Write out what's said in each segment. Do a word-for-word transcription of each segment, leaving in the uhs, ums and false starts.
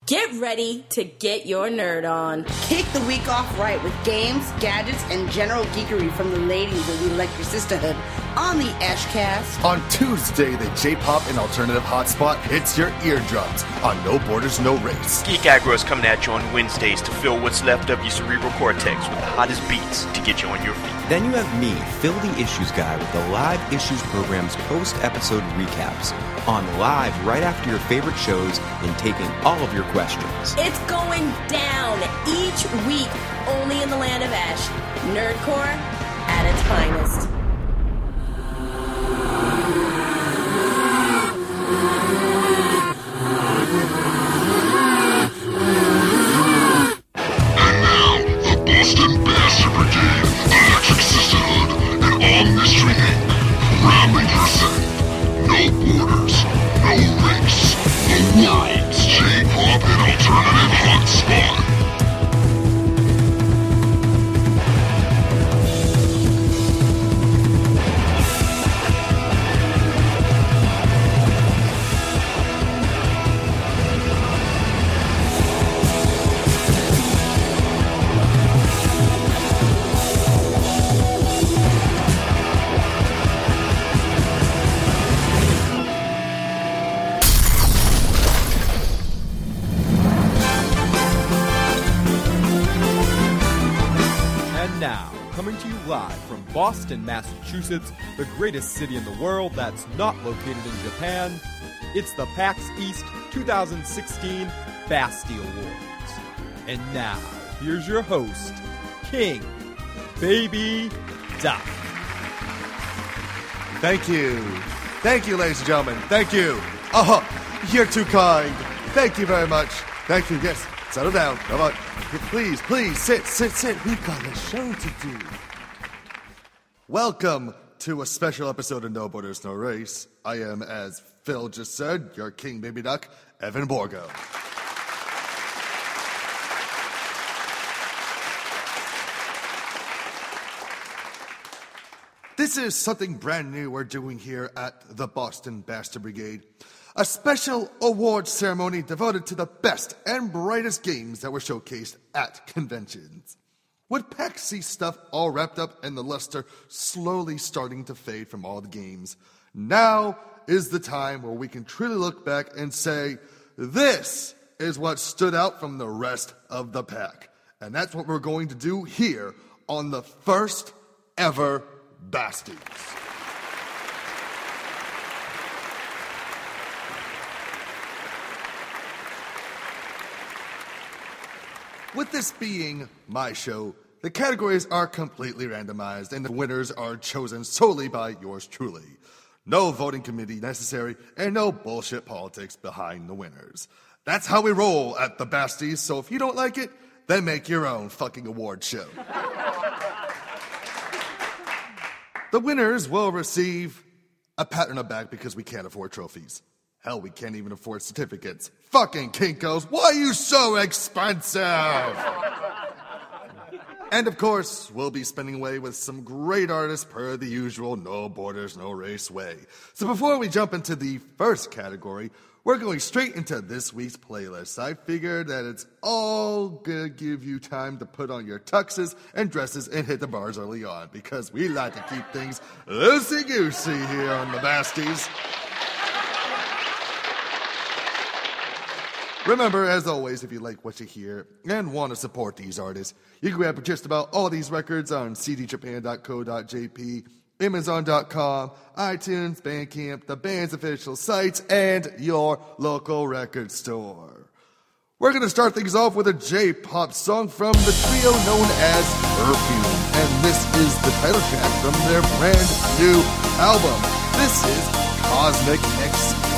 Get ready to get your nerd on. Kick the week off right with games, gadgets, and general geekery from the ladies of the Electric Sisterhood on the Ashcast. On Tuesday, the J-pop and alternative hotspot hits your eardrums on No Borders, No Race. Geek Aggro is coming at you on Wednesdays to fill what's left of your cerebral cortex with the hottest beats to get you on your feet. Then you have me, Phil the Issues Guy, with the Live Issues program's post-episode recaps on live right after your favorite shows and taking all of your questions. It's going down each week, only in the land of Ash. Nerdcore at its finest. And now, the Boston Bastard Brigade, Electric Sisterhood, and Omnistry Incorporated proudly present No Borders, No Race, the world's J-pop and alternative hotspot. Boston, Massachusetts, the greatest city in the world that's not located in Japan. It's the PAX East twenty sixteen Bastille Awards. And now, here's your host, King Baby Duck. Thank you. Thank you, ladies and gentlemen. Thank you. Oh, you're too kind. Thank you very much. Thank you. Yes, settle down. Come on. Please, please, sit, sit, sit. We've got a show to do. Welcome to a special episode of No Borders, No Race. I am, as Phil just said, your King Baby Duck, Evan Borgo. This is something brand new we're doing here at the Boston Bastard Brigade. A special awards ceremony devoted to the best and brightest games that were showcased at conventions. With PAX East stuff all wrapped up and the luster slowly starting to fade from all the games, now is the time where we can truly look back and say, this is what stood out from the rest of the pack. And that's what we're going to do here on the first ever Basties. With this being my show, the categories are completely randomized and the winners are chosen solely by yours truly. No voting committee necessary and no bullshit politics behind the winners. That's how we roll at the Basties, so if you don't like it, then make your own fucking award show. The winners will receive a pat on the back because we can't afford trophies. Hell, we can't even afford certificates. Fucking Kinkos, why are you so expensive? And of course, we'll be spending away with some great artists per the usual No Borders, No Race way. So before we jump into the first category, we're going straight into this week's playlist. I figured that it's all gonna give you time to put on your tuxes and dresses and hit the bars early on, because we like to keep things loosey-goosey here on the Basties. Remember, as always, if you like what you hear and want to support these artists, you can grab just about all these records on c d japan dot co dot j p, amazon dot com, iTunes, Bandcamp, the band's official sites, and your local record store. We're going to start things off with a J-pop song from the trio known as Perfume, and this is the title track from their brand new album. This is Cosmic Explorer.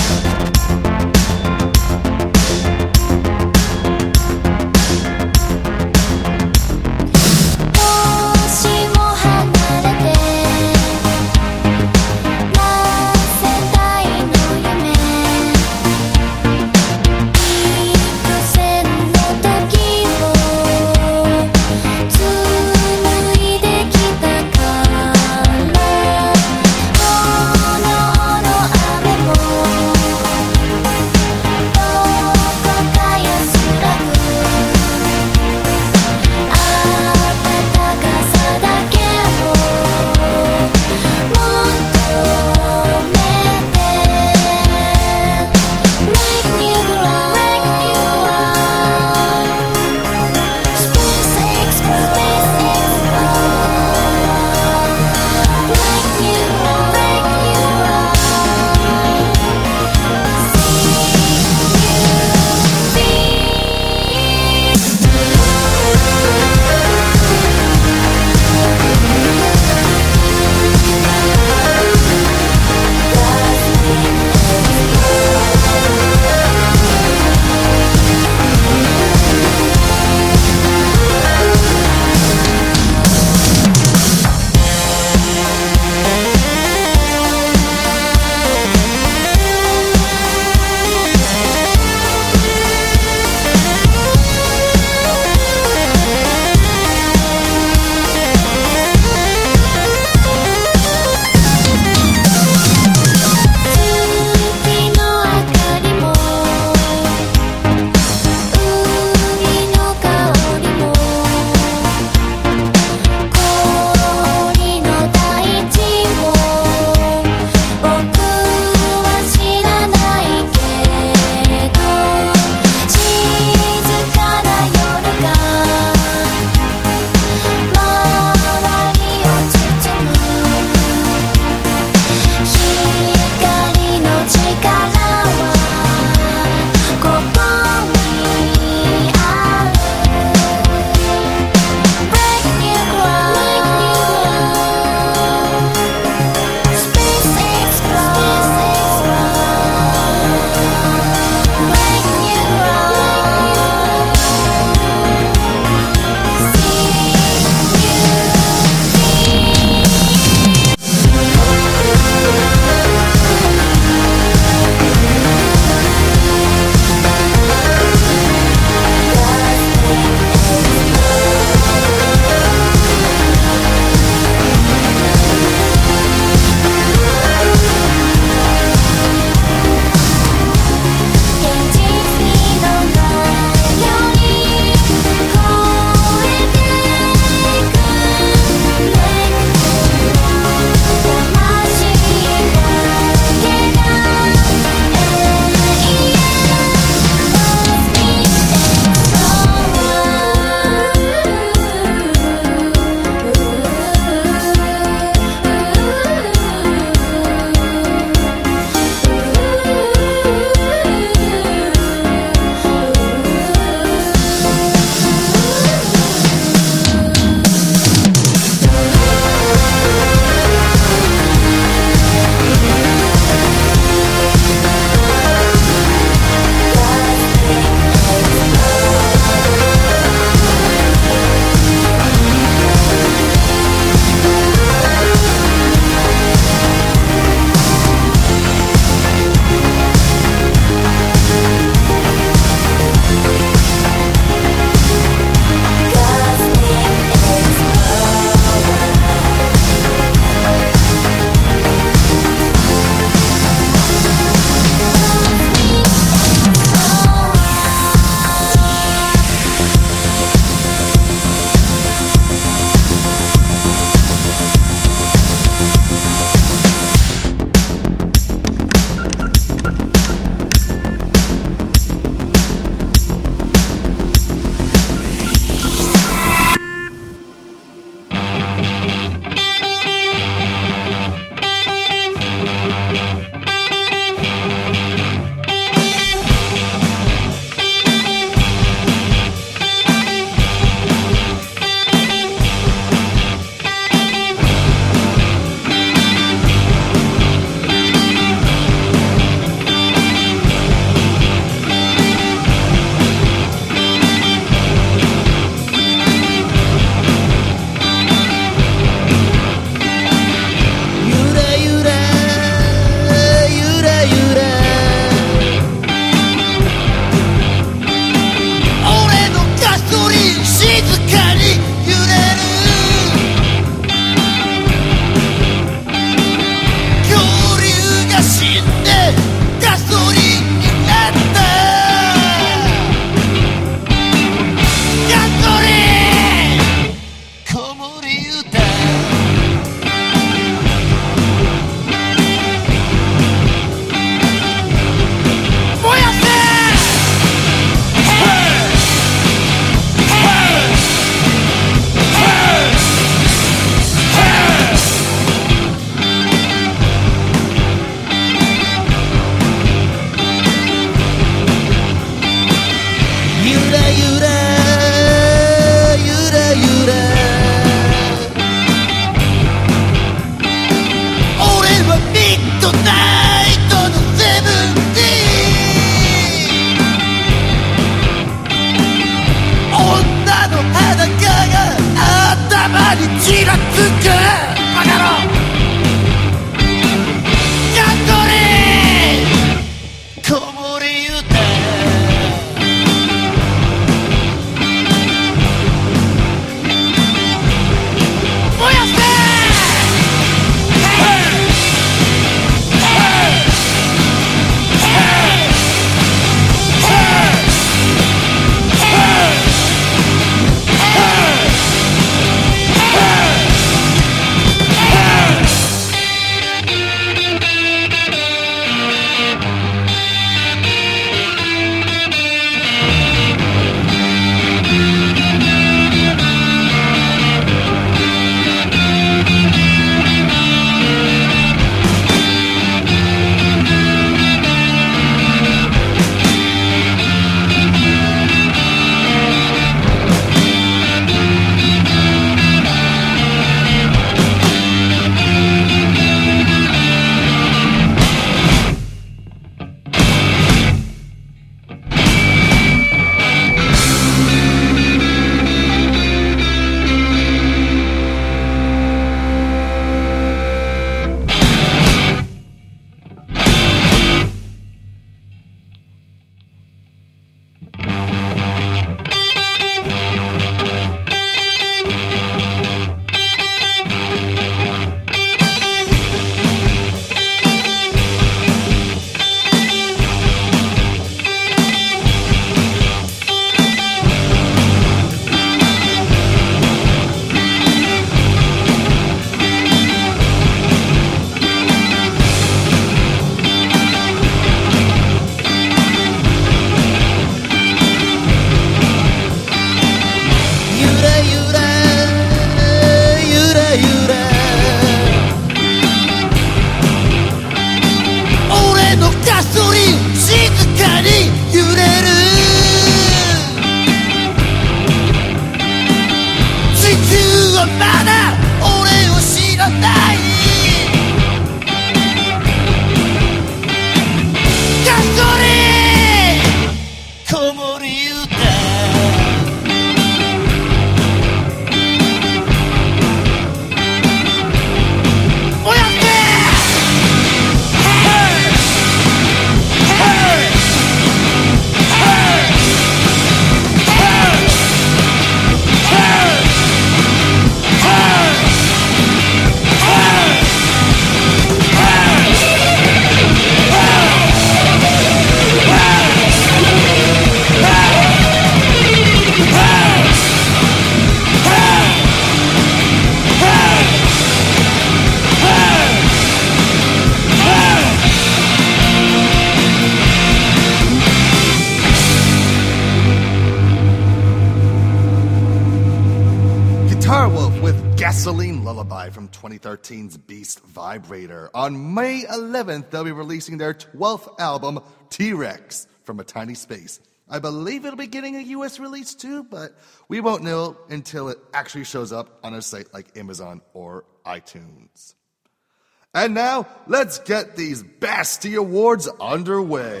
Celine Lullaby from twenty thirteen's Beast Vibrator. On May eleventh, they'll be releasing their twelfth album, T-Rex, From a Tiny Space. I believe it'll be getting a U S release too, but we won't know until it actually shows up on a site like Amazon or iTunes. And now, let's get these Basti Awards underway.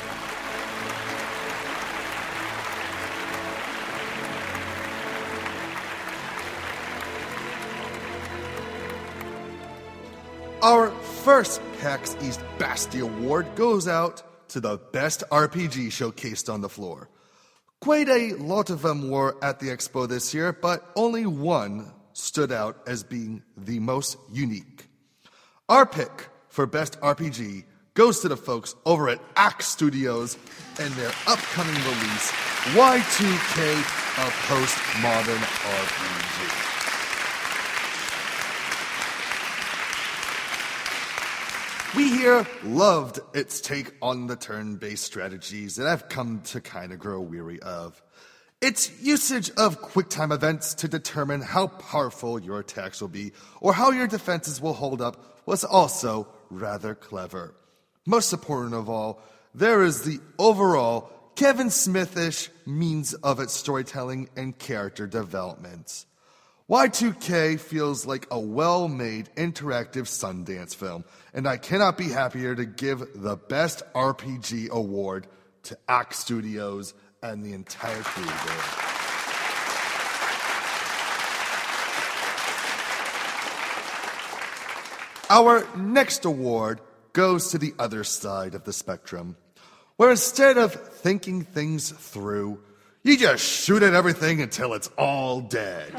Our first PAX East Basti Award goes out to the best R P G showcased on the floor. Quite a lot of them were at the expo this year, but only one stood out as being the most unique. Our pick for best R P G goes to the folks over at Axe Studios and their upcoming release, Y two K, a postmodern R P G. We here loved its take on the turn-based strategies that I've come to kind of grow weary of. Its usage of quick-time events to determine how powerful your attacks will be or how your defenses will hold up was also rather clever. Most important of all, there is the overall Kevin Smith-ish means of its storytelling and character development. Y two K feels like a well-made interactive Sundance film, and I cannot be happier to give the Best R P G award to Axe Studios and the entire crew there. Our next award goes to the other side of the spectrum, where instead of thinking things through, you just shoot at everything until it's all dead.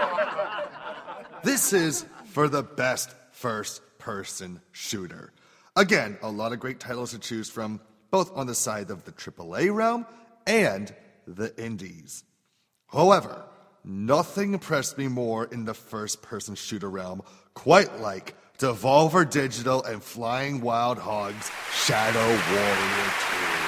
This is for the best first-person shooter. Again, a lot of great titles to choose from, both on the side of the triple A realm and the indies. However, nothing impressed me more in the first-person shooter realm quite like Devolver Digital and Flying Wild Hog's Shadow Warrior two.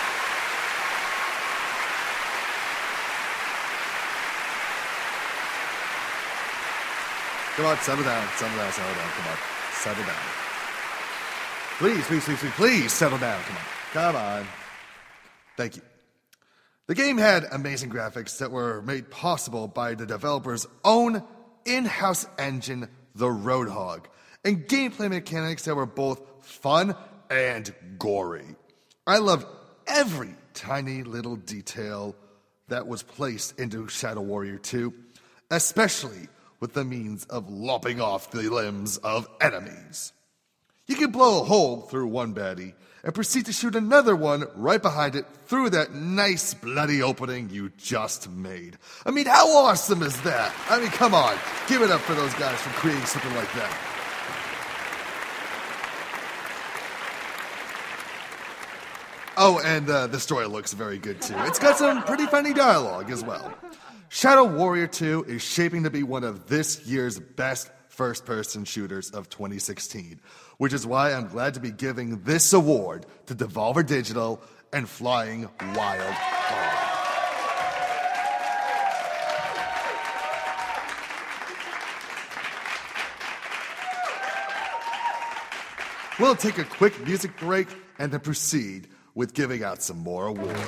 Come on, settle down, settle down, settle down, come on, settle down. Please, please, please, please, please settle down, come on, come on. Thank you. The game had amazing graphics that were made possible by the developer's own in-house engine, the Roadhog, and gameplay mechanics that were both fun and gory. I loved every tiny little detail that was placed into Shadow Warrior two, especially with the means of lopping off the limbs of enemies. You can blow a hole through one baddie and proceed to shoot another one right behind it through that nice bloody opening you just made. I mean, how awesome is that? I mean, come on, give it up for those guys for creating something like that. Oh, and uh, the story looks very good too. It's got some pretty funny dialogue as well. Shadow Warrior two is shaping to be one of this year's best first-person shooters of twenty sixteen, which is why I'm glad to be giving this award to Devolver Digital and Flying Wild Hog. We'll take a quick music break and then proceed with giving out some more awards.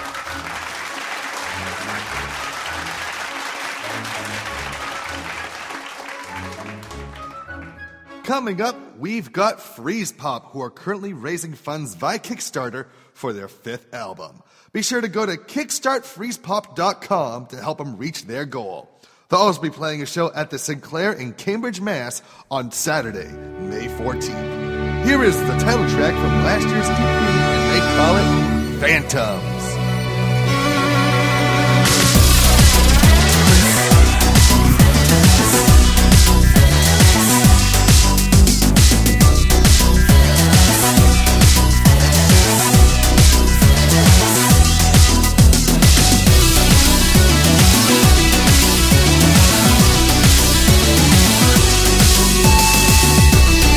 Coming up, we've got Freeze Pop, who are currently raising funds via Kickstarter for their fifth album. Be sure to go to kickstart freeze pop dot com to help them reach their goal. They'll also be playing a show at the Sinclair in Cambridge, Mass on Saturday, May fourteenth. Here is the title track from last year's E P, and they call it Phantoms.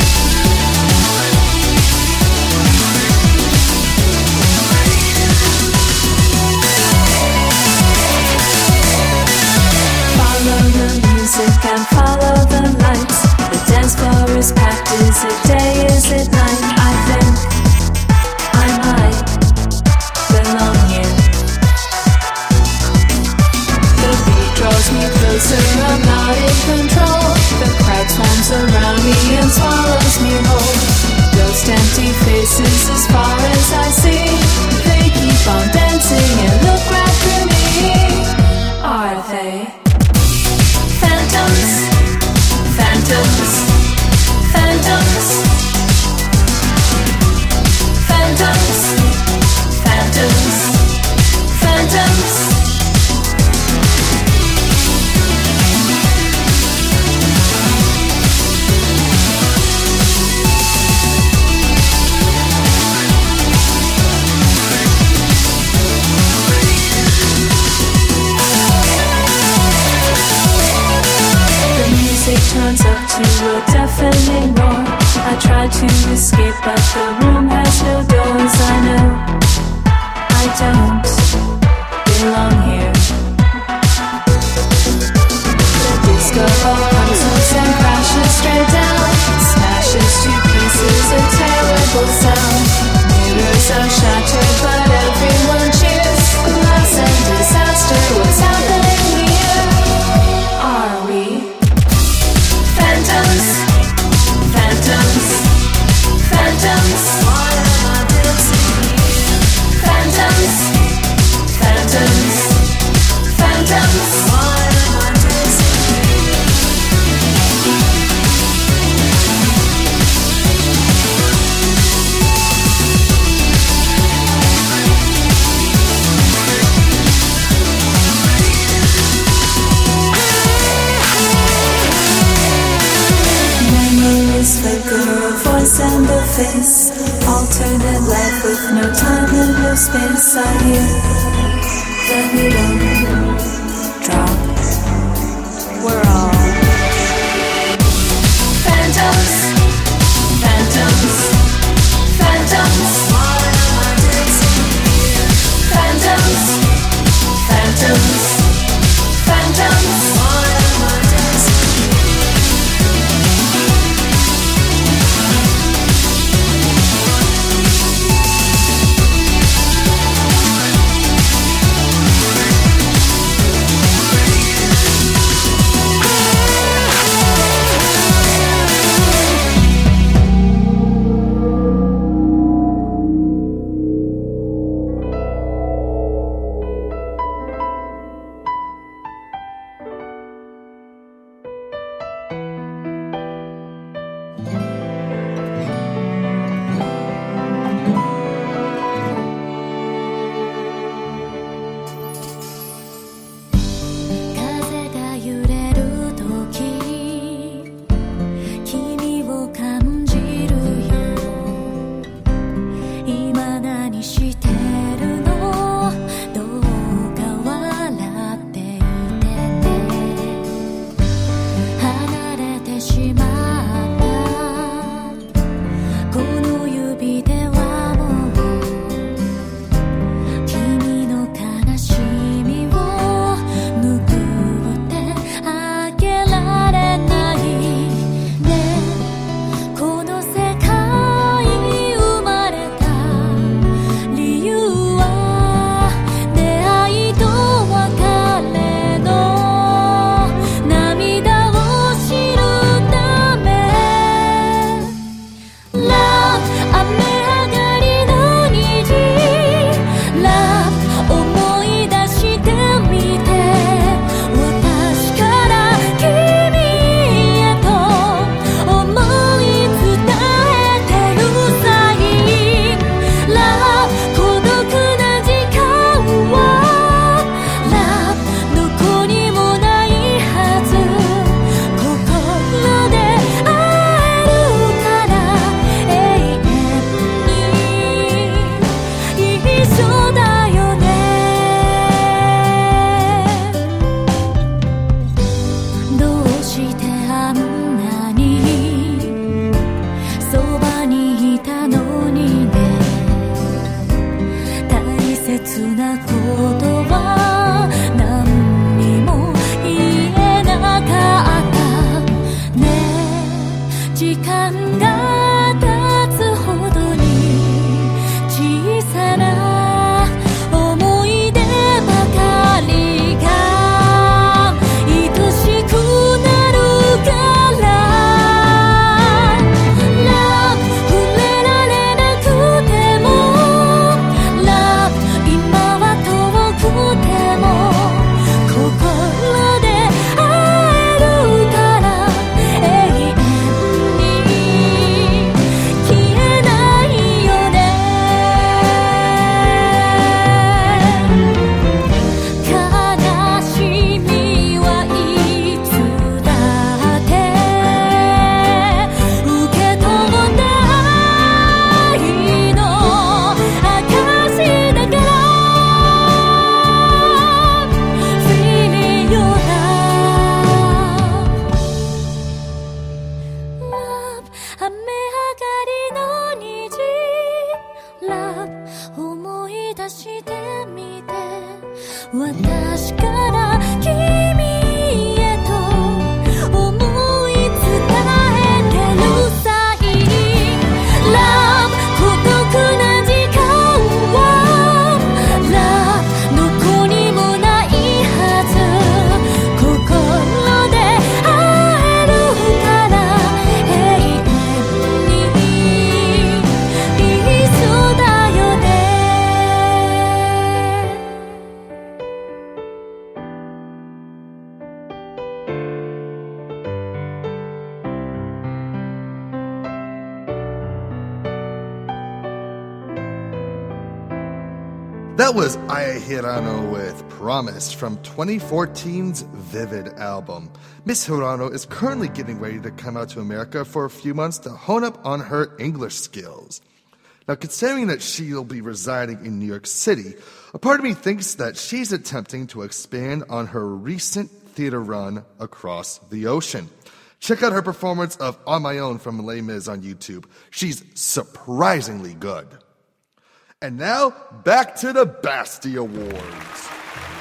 We'll be right back. to a deafening roar. I tried to escape, but the room has no doors. I know I don't belong here. The disco ball comes and crashes straight down, smashes to pieces, a terrible sound. Mirrors are shattered, but everyone cheers. Glass and disaster, what's happening here? Are we phantoms? Phantoms? Phantoms? Phantoms? Phantoms? Phantoms? Flicker, voice and a face, alternate life with no time and no space. I hear the needle drop. We're all phantoms, phantoms, phantoms, phantoms, phantoms, phantoms. Love, 今は遠くて私から君へと思い伝えてるサイン Love 孤独な時間は Love どこにもないはず心で会えるから永遠に一緒だよね That was Aya Hirano with Promise from twenty fourteen's Vivid album. Miss Hirano is currently getting ready to come out to America for a few months to hone up on her English skills. Now, considering that she'll be residing in New York City, a part of me thinks that she's attempting to expand on her recent theater run across the ocean. Check out her performance of On My Own from Les Mis on YouTube. She's surprisingly good. And now, back to the BAFTA Awards.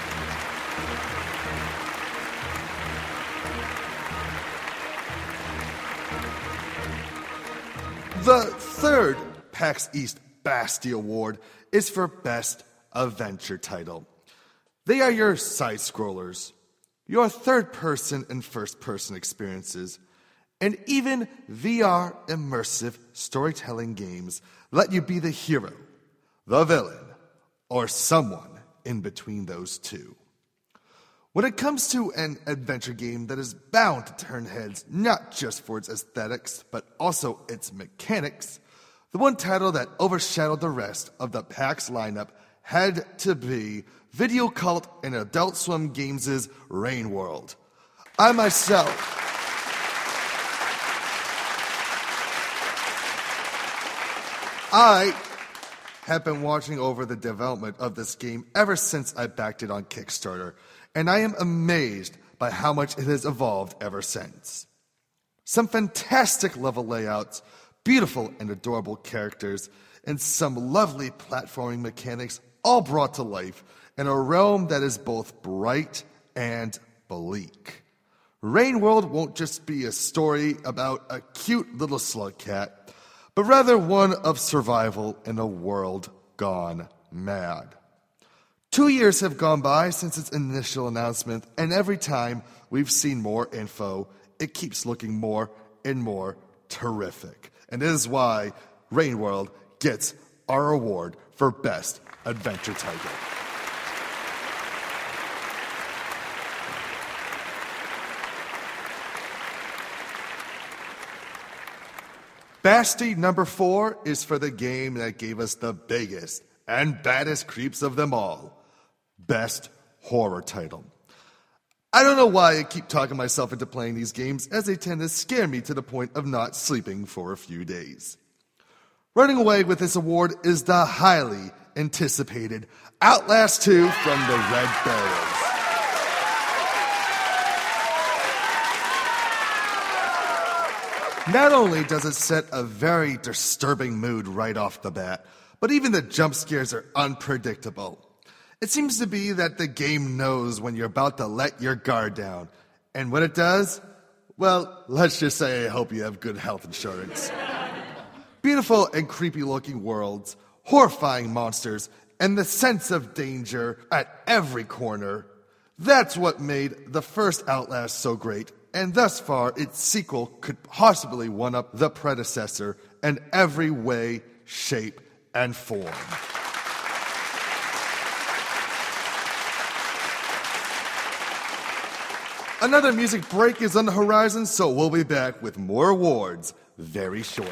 The third PAX East BAFTA Award is for Best Adventure Title. They are your side-scrollers, your third-person and first-person experiences, and even V R immersive storytelling games let you be the hero, the villain, or someone in between those two. When it comes to an adventure game that is bound to turn heads not just for its aesthetics, but also its mechanics, the one title that overshadowed the rest of the PAX lineup had to be Video Cult and Adult Swim Games' Rain World. I myself I have been watching over the development of this game ever since I backed it on Kickstarter, and I am amazed by how much it has evolved ever since. Some fantastic level layouts, beautiful and adorable characters, and some lovely platforming mechanics all brought to life in a realm that is both bright and bleak. Rain World won't just be a story about a cute little slug cat, but rather one of survival in a world gone mad. Two years have gone by since its initial announcement, and every time we've seen more info, it keeps looking more and more terrific. And it is why Rain World gets our award for Best Adventure Title. BAFTA number four is for the game that gave us the biggest and baddest creeps of them all. Best Horror Title. I don't know why I keep talking myself into playing these games, as they tend to scare me to the point of not sleeping for a few days. Running away with this award is the highly anticipated Outlast two from the Red Barrels. Not only does it set a very disturbing mood right off the bat, but even the jump scares are unpredictable. It seems to be that the game knows when you're about to let your guard down. And when it does, well, let's just say I hope you have good health insurance. Beautiful and creepy looking worlds, horrifying monsters, and the sense of danger at every corner. That's what made the first Outlast so great. And thus far, its sequel could possibly one-up the predecessor in every way, shape, and form. Another music break is on the horizon, so we'll be back with more awards very shortly.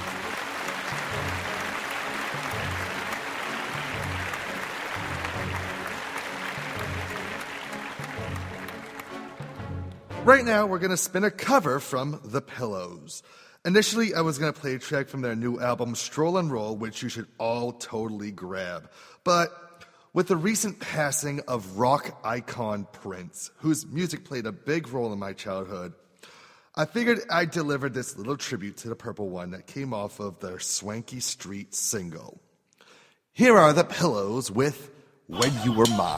Right now, we're going to spin a cover from The Pillows. Initially, I was going to play a track from their new album, Stroll and Roll, which you should all totally grab. But with the recent passing of rock icon Prince, whose music played a big role in my childhood, I figured I'd deliver this little tribute to the Purple One that came off of their Swanky Street single. Here are The Pillows with When You Were Mine.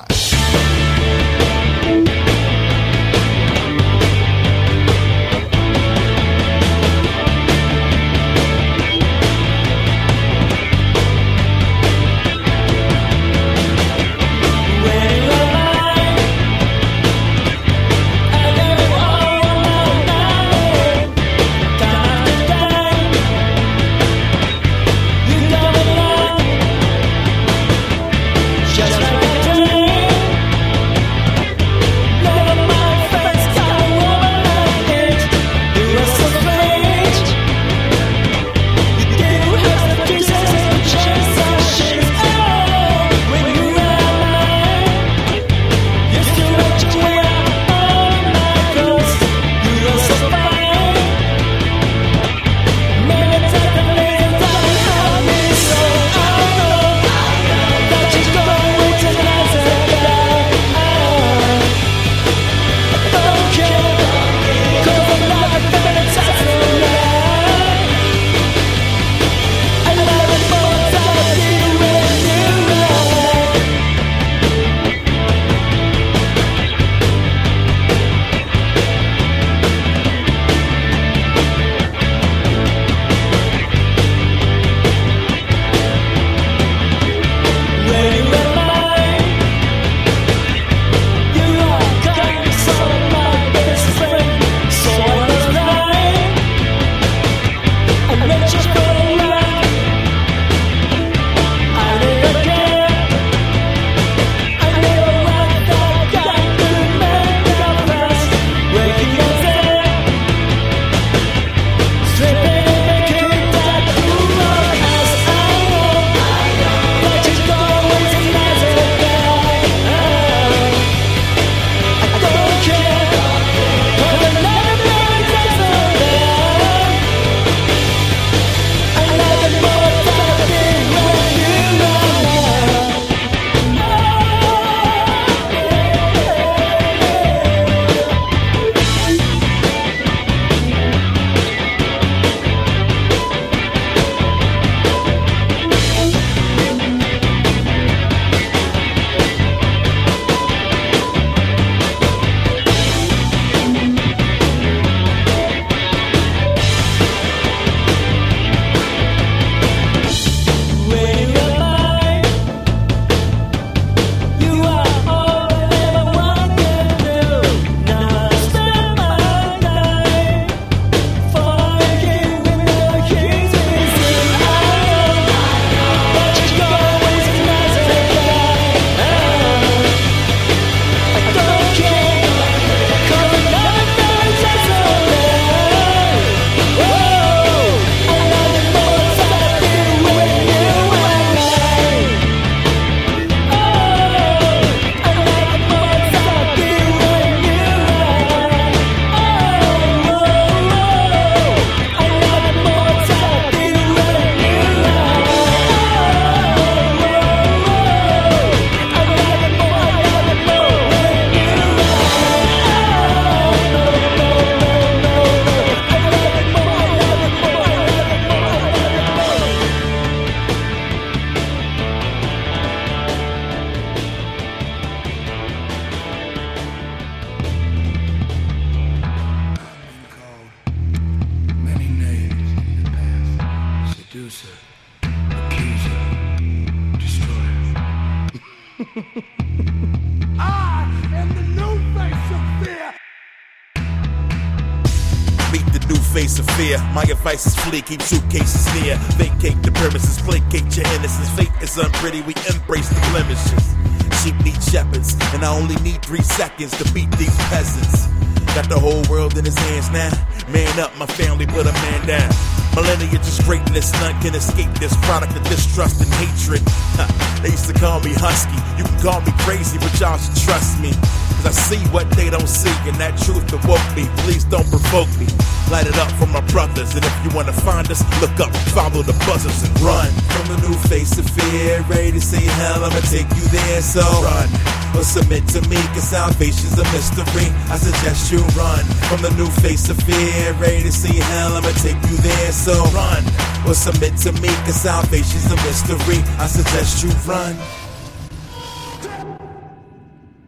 Face of fear. My advice is flee, keep suitcases near. Vacate the premises, placate your innocence. Fate is unpretty, we embrace the blemishes. Sheep need shepherds, and I only need three seconds to beat these peasants. Got the whole world in his hands now. Man up, my family put a man down. Millennia just greatness, none can escape this product of distrust and hatred. Huh. They used to call me husky. You can call me crazy, but y'all should trust me. Cause I see what they don't see, and that truth awoke me. Please don't provoke me. Light it up for my brothers, and if you wanna find us, look up, follow the buzzers and run. From the new face of fear, ready to say hell, I'ma take you there, so run. Or submit to me, cause salvation's a mystery. I suggest you run. From the new face of fear, ready to see hell, I'ma take you there, so run. Or submit to me, cause salvation's a mystery. I suggest you run.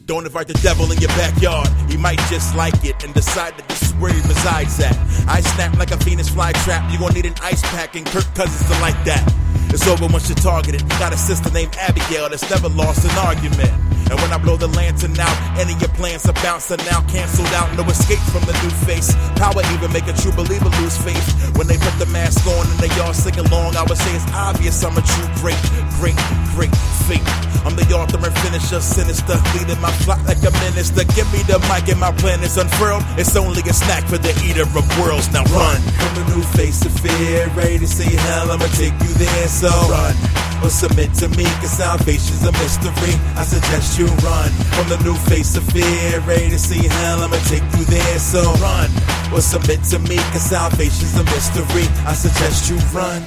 Don't invite the devil in your backyard. He might just like it and decide that this is where he resides at. I snap like a Venus flytrap. You gon' need an ice pack and Kirk Cousins to like that. It's over once you're targeted. Got a sister named Abigail that's never lost an argument. And when I blow the lantern out, any of your plans are bouncing out, canceled out, no escape from the new face. Power even make a true believer lose faith. When they put the mask on and they all sing along, I would say it's obvious I'm a true great, great, great fate. I'm the author and finisher, sinister, leading my flock like a minister. Give me the mic and my plan is unfurled. It's only a snack for the eater of worlds. Now run from the new face of fear, ready to see hell, I'ma take you there. So run or submit to me, cause salvation's a mystery. I suggest you run from the new face of fear, ready to see hell, I'ma take you there. So run or submit to me, cause salvation's a mystery. I suggest you run.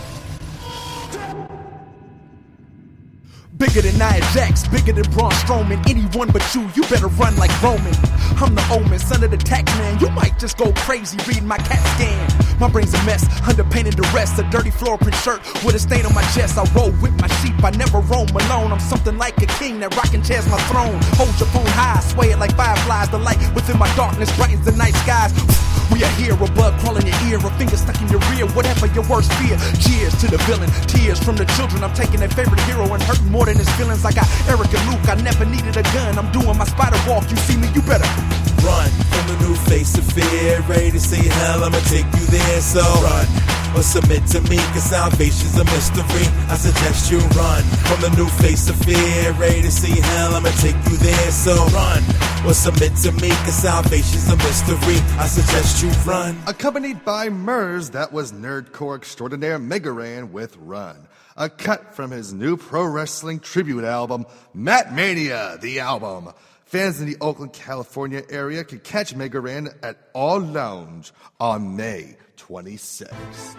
Bigger than Nia Jax, bigger than Braun Strowman. Anyone but you, you better run like Roman. I'm the omen, son of the tax man. You might just go crazy reading my CAT scan. My brain's a mess, underpainted the rest. A dirty floor print shirt with a stain on my chest. I roll with my sheep, I never roam alone. I'm something like a king that rockin' chairs my throne. Hold your phone high, sway it like fireflies. The light within my darkness brightens the night skies. We are here, a blood crawling your ear, a finger stuck in your rear, whatever your worst fear. Cheers to the villain, tears from the children. I'm taking their favorite hero and hurting more than his feelings. I got Eric and Luke, I never needed a gun. I'm doing my spider walk, you see me, you better run from the new face of fear, ready to see hell, I'ma take you there. So run or submit to me, cause salvation's a mystery. I suggest you run from the new face of fear, ready to see hell, I'ma take you there. So run or submit to me, cause salvation's a mystery. I suggest you run. Accompanied by Murs, that was Nerdcore extraordinaire Mega Ran with Run. A cut from his new pro wrestling tribute album, Matt Mania, the album. Fans in the Oakland, California area can catch Mega Ran at All Lounge on May twenty-sixth.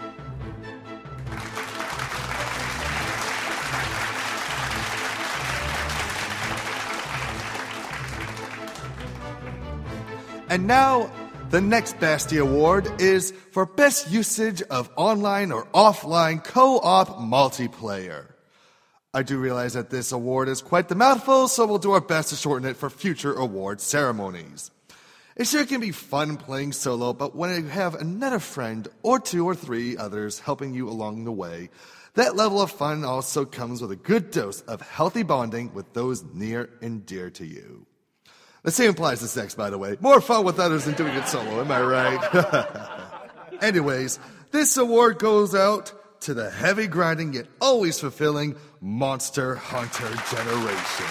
And now, the next Basti Award is for Best Usage of Online or Offline Co-op Multiplayer. I do realize that this award is quite the mouthful, so we'll do our best to shorten it for future award ceremonies. It sure can be fun playing solo, but when you have another friend or two or three others helping you along the way, that level of fun also comes with a good dose of healthy bonding with those near and dear to you. The same applies to sex, by the way. More fun with others than doing it solo, am I right? Anyways, this award goes out to the heavy grinding yet always fulfilling Monster Hunter generation.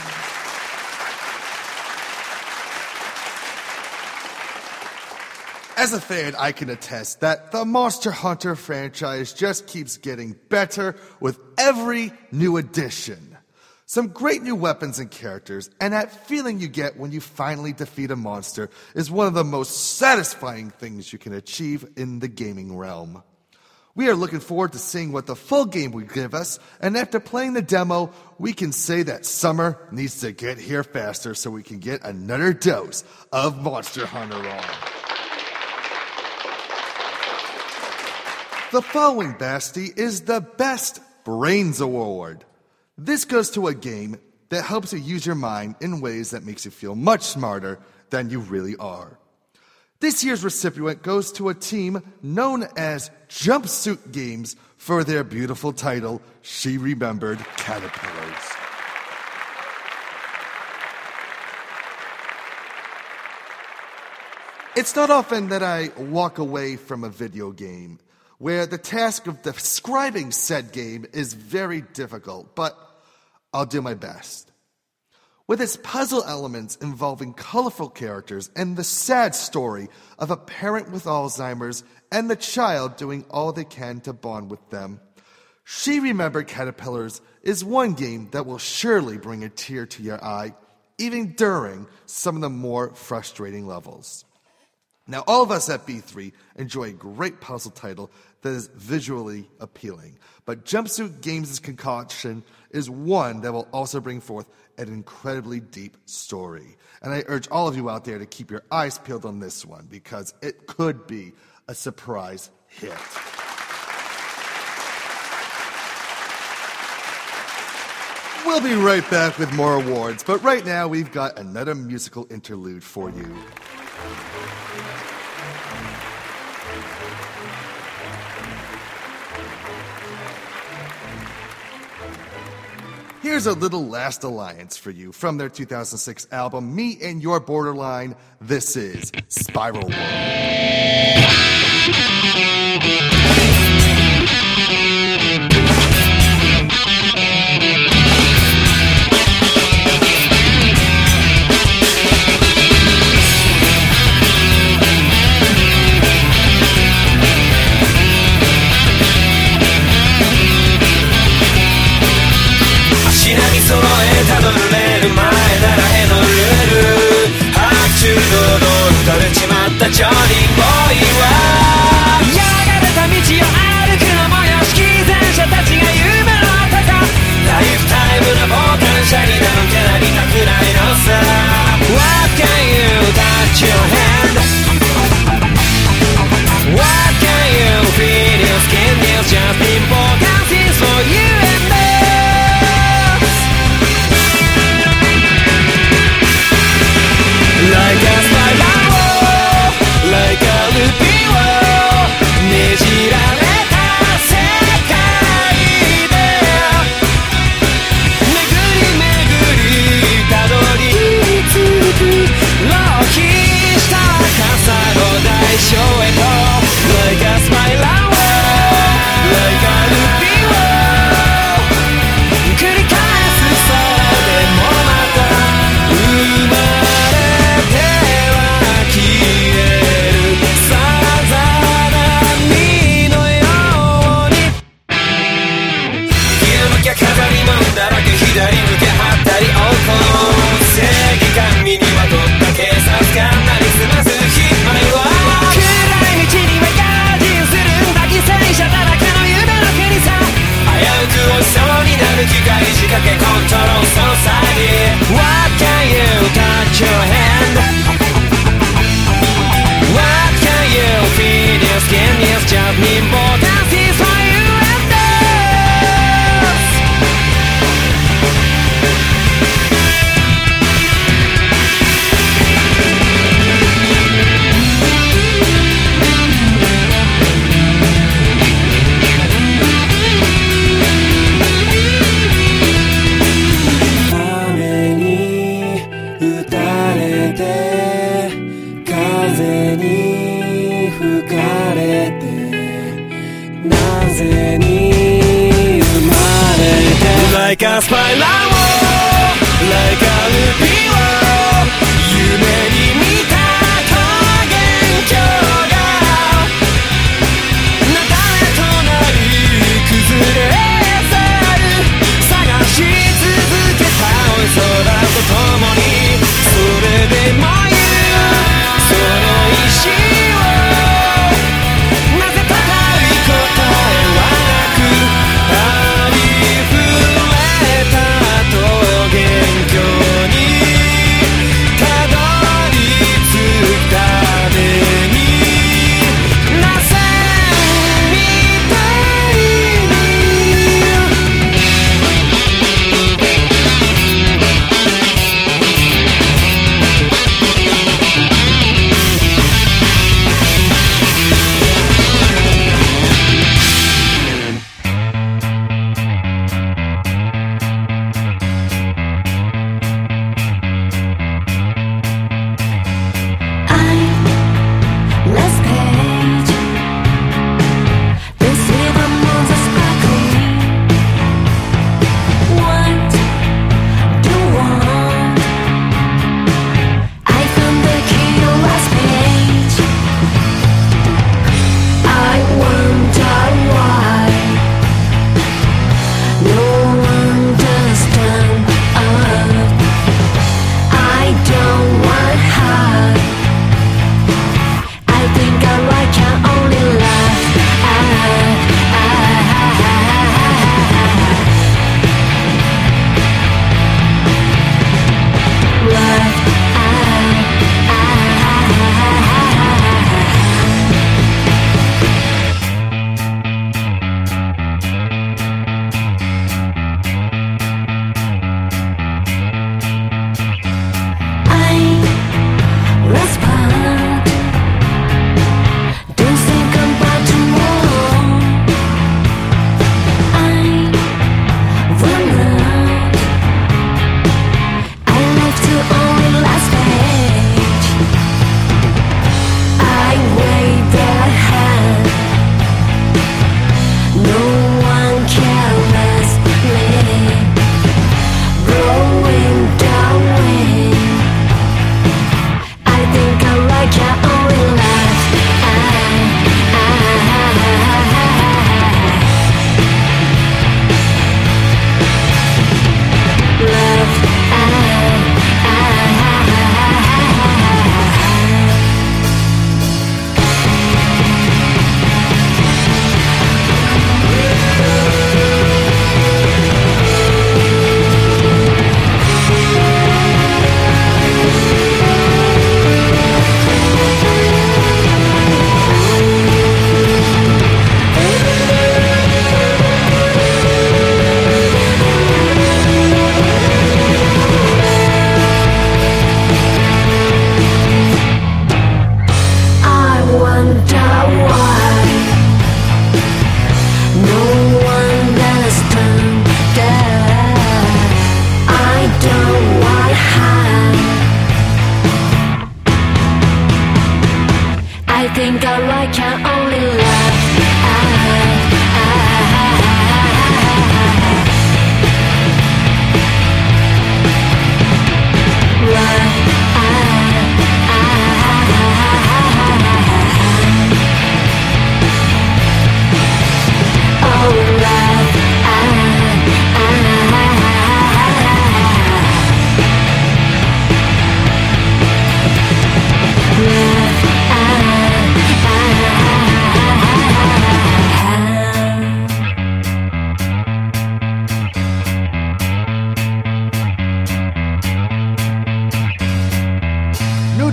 As a fan, I can attest that the Monster Hunter franchise just keeps getting better with every new edition. Some great new weapons and characters, and that feeling you get when you finally defeat a monster is one of the most satisfying things you can achieve in the gaming realm. We are looking forward to seeing what the full game will give us, and after playing the demo, we can say that summer needs to get here faster so we can get another dose of Monster Hunter on. The following Basti is the Best Brains Award. This goes to a game that helps you use your mind in ways that makes you feel much smarter than you really are. This year's recipient goes to a team known as Jumpsuit Games for their beautiful title, She Remembered Caterpillars. It's not often that I walk away from a video game where the task of describing said game is very difficult, but I'll do my best. With its puzzle elements involving colorful characters and the sad story of a parent with Alzheimer's and the child doing all they can to bond with them, She Remembered Caterpillars is one game that will surely bring a tear to your eye, even during some of the more frustrating levels. Now, all of us at B three enjoy a great puzzle title that is visually appealing, but Jumpsuit Games' concoction is one that will also bring forth an incredibly deep story. And I urge all of you out there to keep your eyes peeled on this one, because it could be a surprise hit. We'll be right back with more awards, but right now we've got another musical interlude for you. Here's a little Last Alliance for you from their two thousand six album, Me and Your Borderline. This is Spiral World. 揃えたどれる前ならへのルール白昼堂々打たれちまったジョニーボーイはやがれた道を歩くのもよし毅然者たちが夢の男ライフタイムな傍観者になんてなりたくないのさ What can you touch your hand? What can you feel your skin is just important things for you and me Like a spiral, like a looping wall ねじられた世界で巡り巡りたどり着く浪費した傘の代償へと Like a spiral, like a looping wall 繰り返すさでもまた生まれ左向けはったりおこ正義感身にまとった警察官なりすます日までは暗い道にはガーディンするんだ犠牲者だらけの夢の国さ危うく落ちそうになる機械仕掛けコントロール操作に What can you touch your hand? What can you feel your skin is just important is for you and us Like a spiral, like a looping wall 夢に見た桃源郷がなだれとなり崩れ去る探し続けた青い空と共にそれでも言うその意志をなぜ高い答えはなくありふれた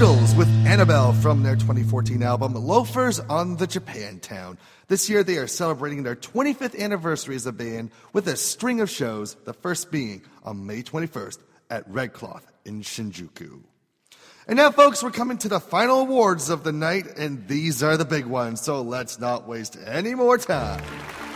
Idols with Annabelle from their twenty fourteen album Loafers on the Japantown. This year they are celebrating their twenty-fifth anniversary as a band with a string of shows, the first being on May twenty-first at Red Cloth in Shinjuku. And now, folks, we're coming to the final awards of the night, and these are the big ones, so let's not waste any more time.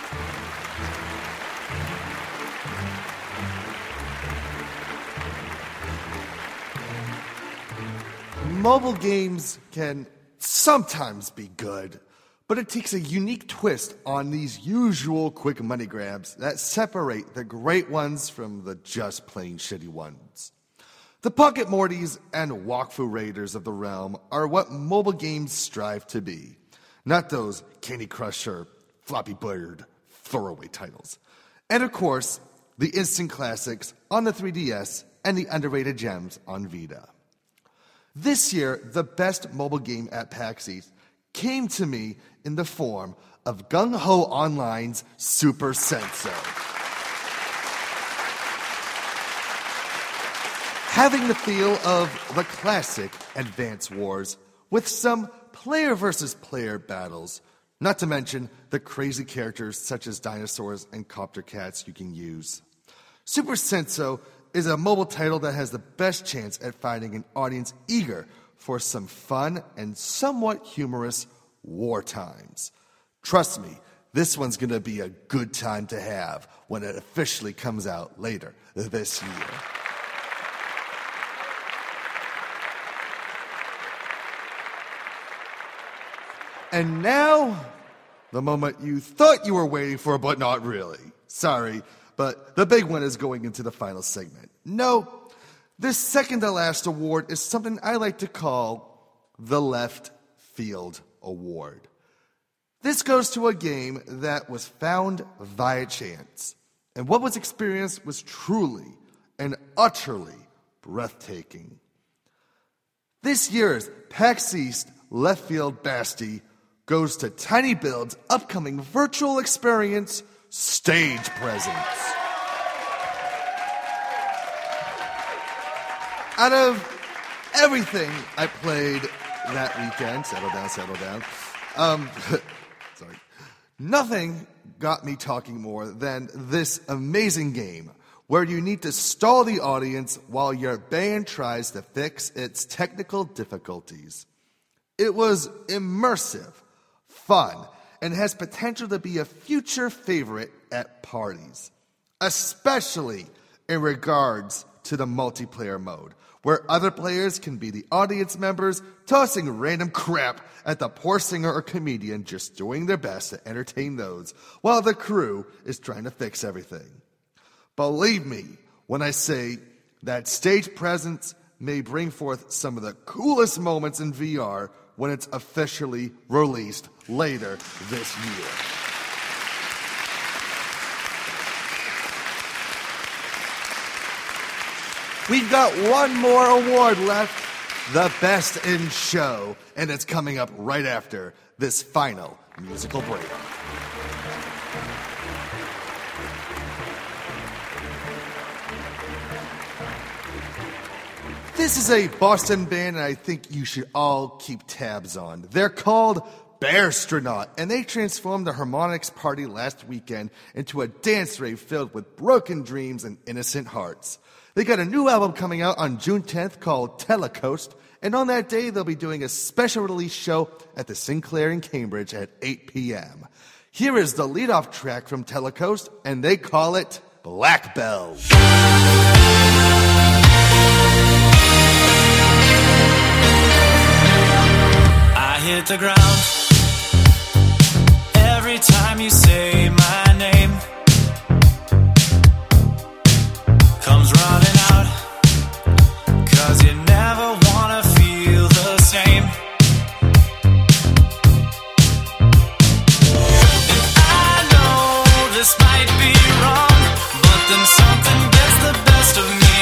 Mobile games can sometimes be good, but it takes a unique twist on these usual quick money grabs that separate the great ones from the just plain shitty ones. The Pocket Mortys and Wakfu Raiders of the realm are what mobile games strive to be, not those Candy Crush or Floppy Bird throwaway titles. And of course, the instant classics on the three D S and the underrated gems on Vita. This year, the best mobile game at PAX East came to me in the form of Gung Ho Online's Super Senso. Having the feel of the classic Advance Wars with some player versus player battles, not to mention the crazy characters such as dinosaurs and copter cats you can use. Super Senso is a mobile title that has the best chance at finding an audience eager for some fun and somewhat humorous war times. Trust me, this one's going to be a good time to have when it officially comes out later this year. And now, the moment you thought you were waiting for, but not really. Sorry, but the big one is going into the final segment. No, this second to last award is something I like to call the Left Field Award. This goes to a game that was found via chance, and what was experienced was truly and utterly breathtaking. This year's PAX East Left Field Basti goes to Tiny Build's upcoming virtual experience, Stage Presence. Out of everything I played that weekend, settle down, settle down, um, sorry, nothing got me talking more than this amazing game where you need to stall the audience while your band tries to fix its technical difficulties. It was immersive, fun, and has potential to be a future favorite at parties, especially in regards to the multiplayer mode, where other players can be the audience members tossing random crap at the poor singer or comedian just doing their best to entertain those, while the crew is trying to fix everything. Believe me when I say that Stage Presence may bring forth some of the coolest moments in V R when it's officially released later this year. We've got one more award left, the Best in Show, and it's coming up right after this final musical break. This is a Boston band, and I think you should all keep tabs on. They're called Bearstronaut, and they transformed the Harmonix party last weekend into a dance rave filled with broken dreams and innocent hearts. They got a new album coming out on June tenth called Telecoast, and on that day they'll be doing a special release show at the Sinclair in Cambridge at eight p.m. Here is the lead-off track from Telecoast, and they call it Black Bells. I hit the ground every time you say my name. Comes running out, 'cause you never wanna feel the same. And I know this might be wrong, but then something gets the best of me.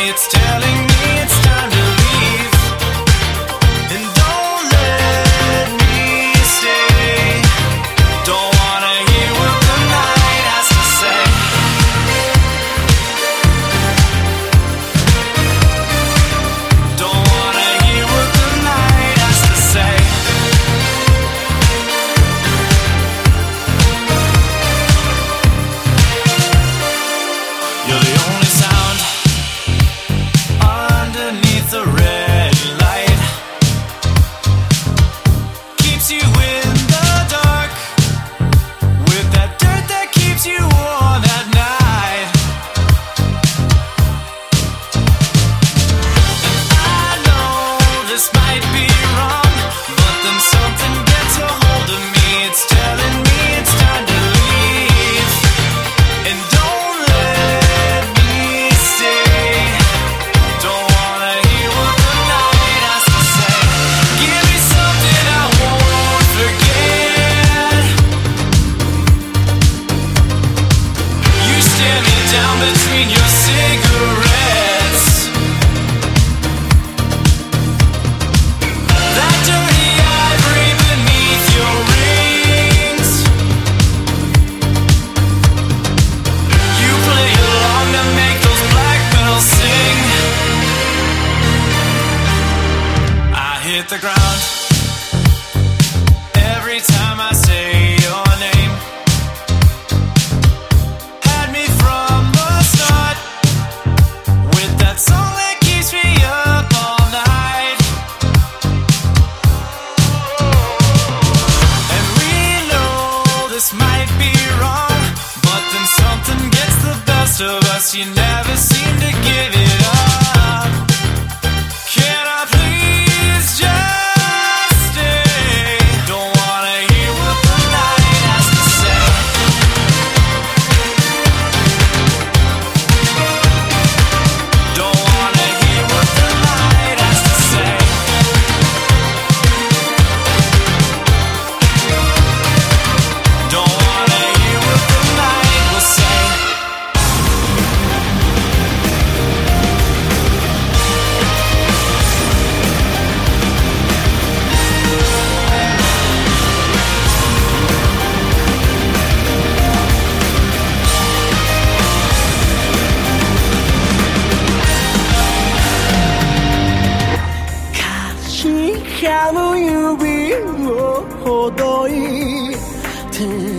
あの指をほどいて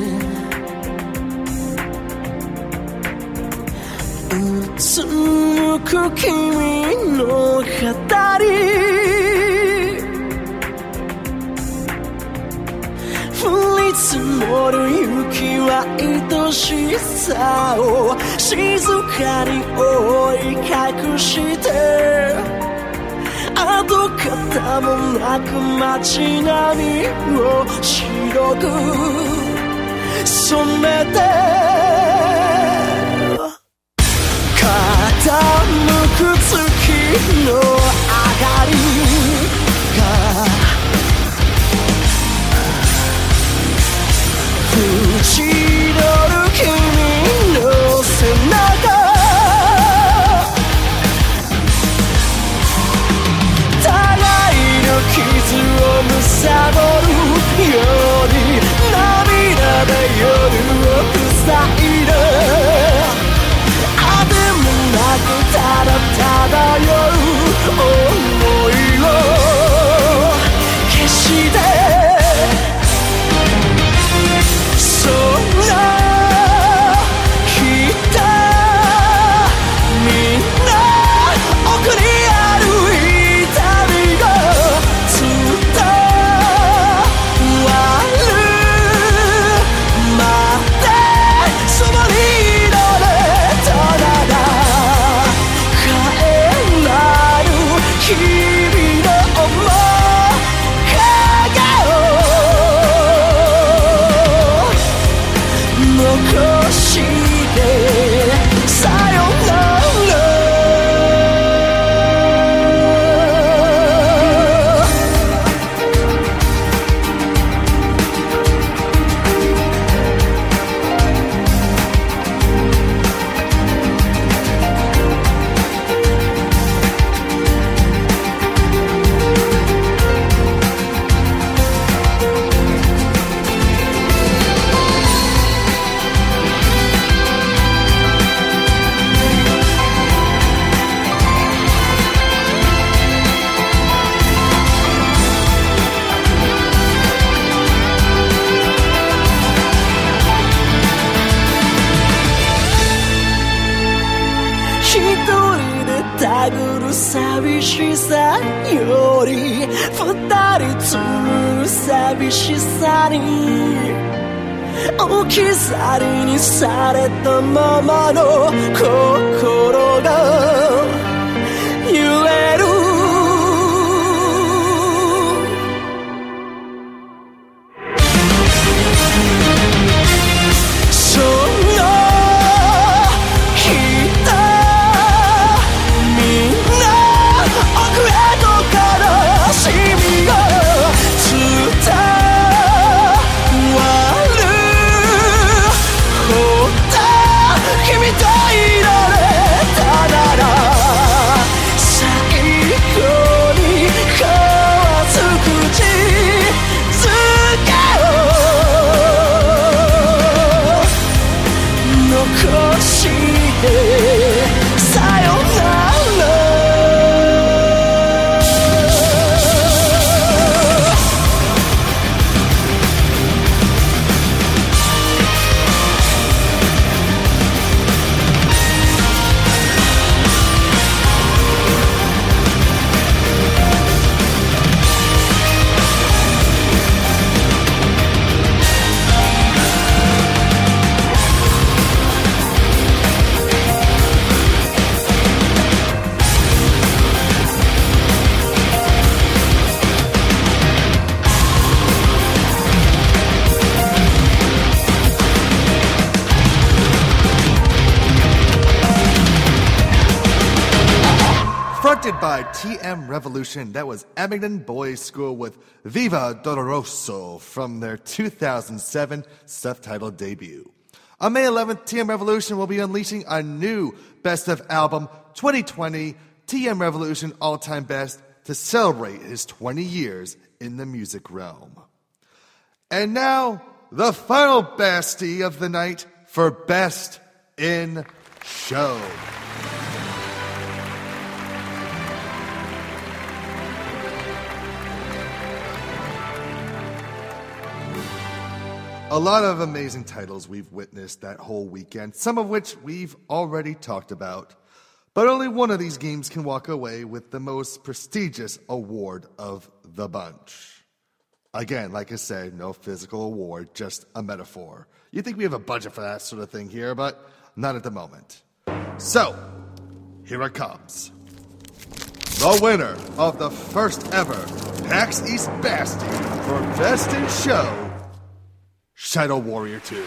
うつむく君の語り降り積もる雪は愛しさを静かに覆い隠して跡形もなく街並みを白く染めて傾く月の明かりが縁取る君の背中互いの傷をむさぼるように涙で夜を塞いであてもなくただ漂う想いを消してそんなきっとみんな奥にある痛みがずっと終わるまでそばにいられたなら帰らぬ君の想い残してさよなら寂しさより二人つむ寂しさに置き去りにされたままの心が揺れる By T M Revolution, that was Abingdon Boys School with Viva Doloroso from their two thousand seven self-titled debut. On May eleventh, T M Revolution will be unleashing a new Best of Album twenty twenty, T M Revolution All-Time Best, to celebrate his twenty years in the music realm. And now, the final Basti of the night for Best in Show. a lot of amazing titles we've witnessed that whole weekend, some of which we've already talked about. But only one of these games can walk away with the most prestigious award of the bunch. Again, like I said, no physical award, just a metaphor. You think we have a budget for that sort of thing here, but not at the moment. So, here it comes. The winner of the first ever PAX East Bastion for Best in Show, Shadow Warrior two.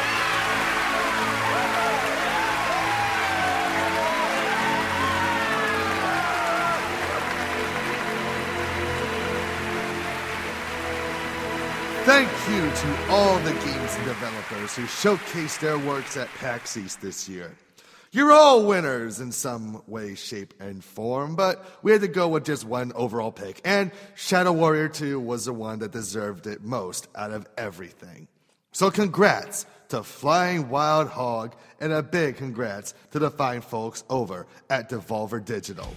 Thank you to all the games and developers who showcased their works at PAX East this year. You're all winners in some way, shape, and form, but we had to go with just one overall pick, and Shadow Warrior two was the one that deserved it most out of everything. So congrats to Flying Wild Hog, and a big congrats to the fine folks over at Devolver Digital.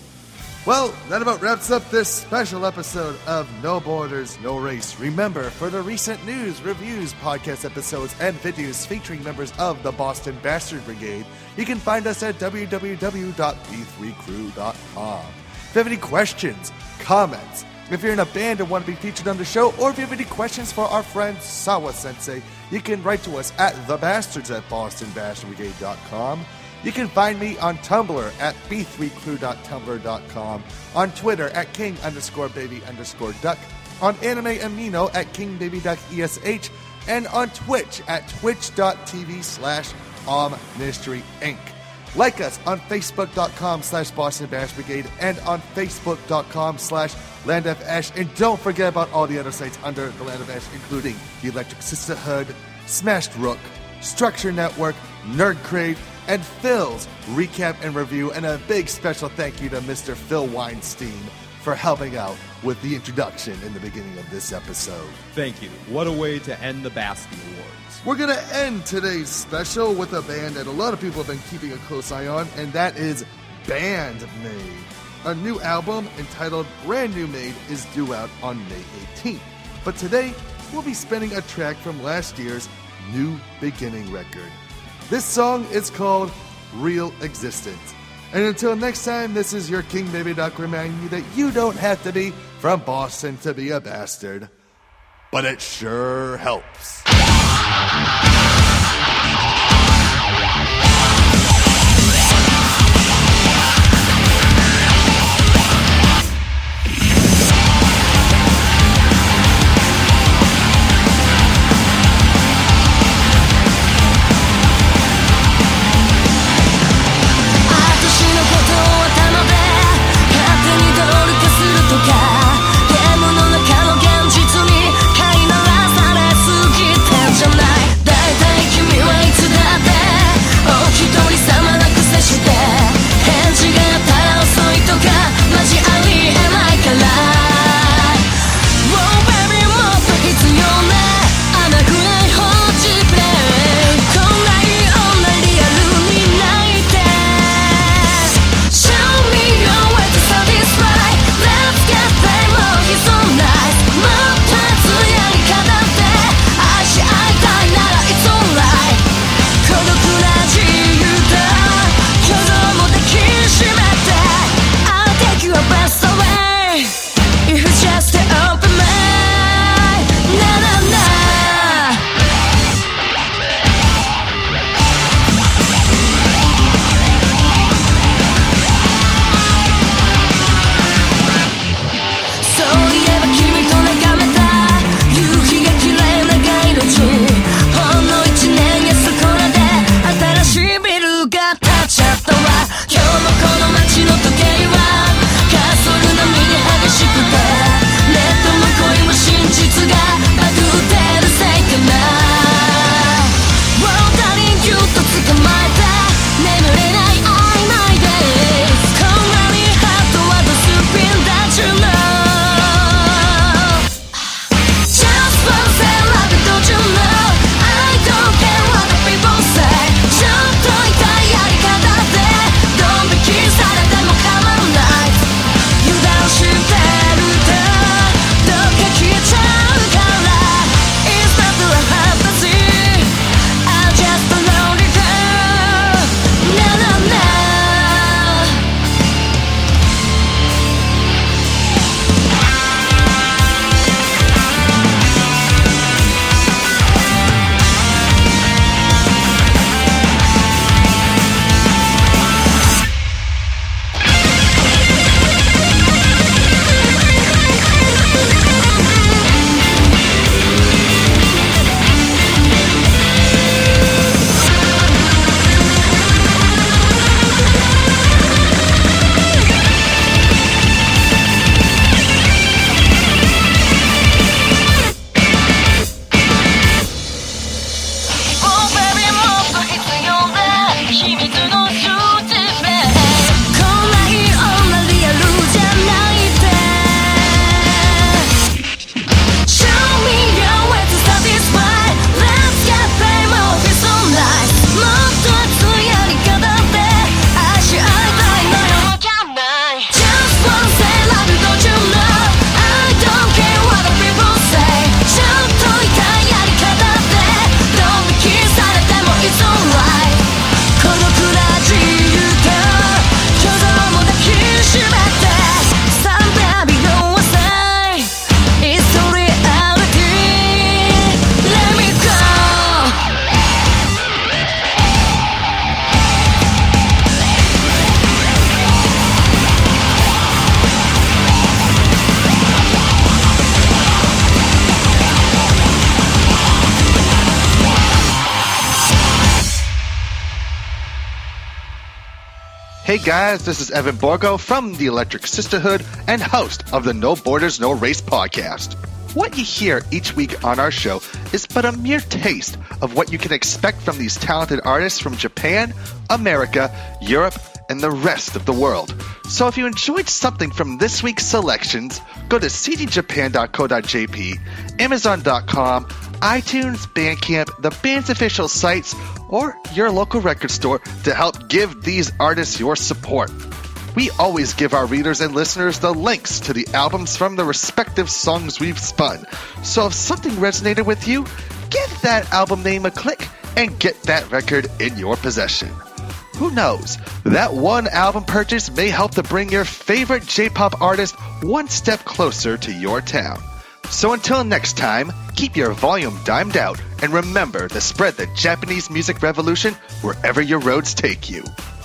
Well, that about wraps up this special episode of No Borders, No Race. Remember, for the recent news, reviews, podcast episodes, and videos featuring members of the Boston Bastard Brigade, you can find us at w w w dot b three crew dot com. If you have any questions, comments, if you're in a band and want to be featured on the show, or if you have any questions for our friend Sawa-sensei, you can write to us at thebastards at boston bastard brigade dot com. You can find me on Tumblr at b three crew dot tumblr dot com, on Twitter at king underscore baby underscore duck, on Anime Amino at kingbabyduckesh, and on Twitch at twitch.tv slash omnistory inc. Like us on facebook.com slash Boston Bash Brigade and on facebook.com slash Land of Ash. And don't forget about all the other sites under the Land of Ash, including the Electric Sisterhood, Smashed Rook, Structure Network, Nerd Crave, and Phil's recap and review. And a big special thank you to Mister Phil Weinstein for helping out with the introduction in the beginning of this episode. Thank you. What a way to end the Basti Awards. We're going to end today's special with a band that a lot of people have been keeping a close eye on, and that is Band Maid. A new album entitled Brand New Made is due out on May eighteenth. But today, we'll be spinning a track from last year's New Beginning record. This song is called Real Existence. And until next time, this is your King Baby Duck reminding you that you don't have to be from Boston to be a bastard. But it sure helps. Daí, daí Hey guys, this is Evan Borgo from the Electric Sisterhood and host of the No Borders, No Race podcast. What you hear each week on our show is but a mere taste of what you can expect from these talented artists from Japan, America, Europe, and the rest of the world. So if you enjoyed something from this week's selections, go to c d japan dot co dot j p, amazon dot com, iTunes, Bandcamp, the band's official sites, or your local record store to help give these artists your support. We always give our readers and listeners the links to the albums from the respective songs we've spun. So if something resonated with you, give that album name a click and get that record in your possession. Who knows? That one album purchase may help to bring your favorite J-pop artist one step closer to your town. So until next time, keep your volume dimed out and remember to spread the Japanese music revolution wherever your roads take you.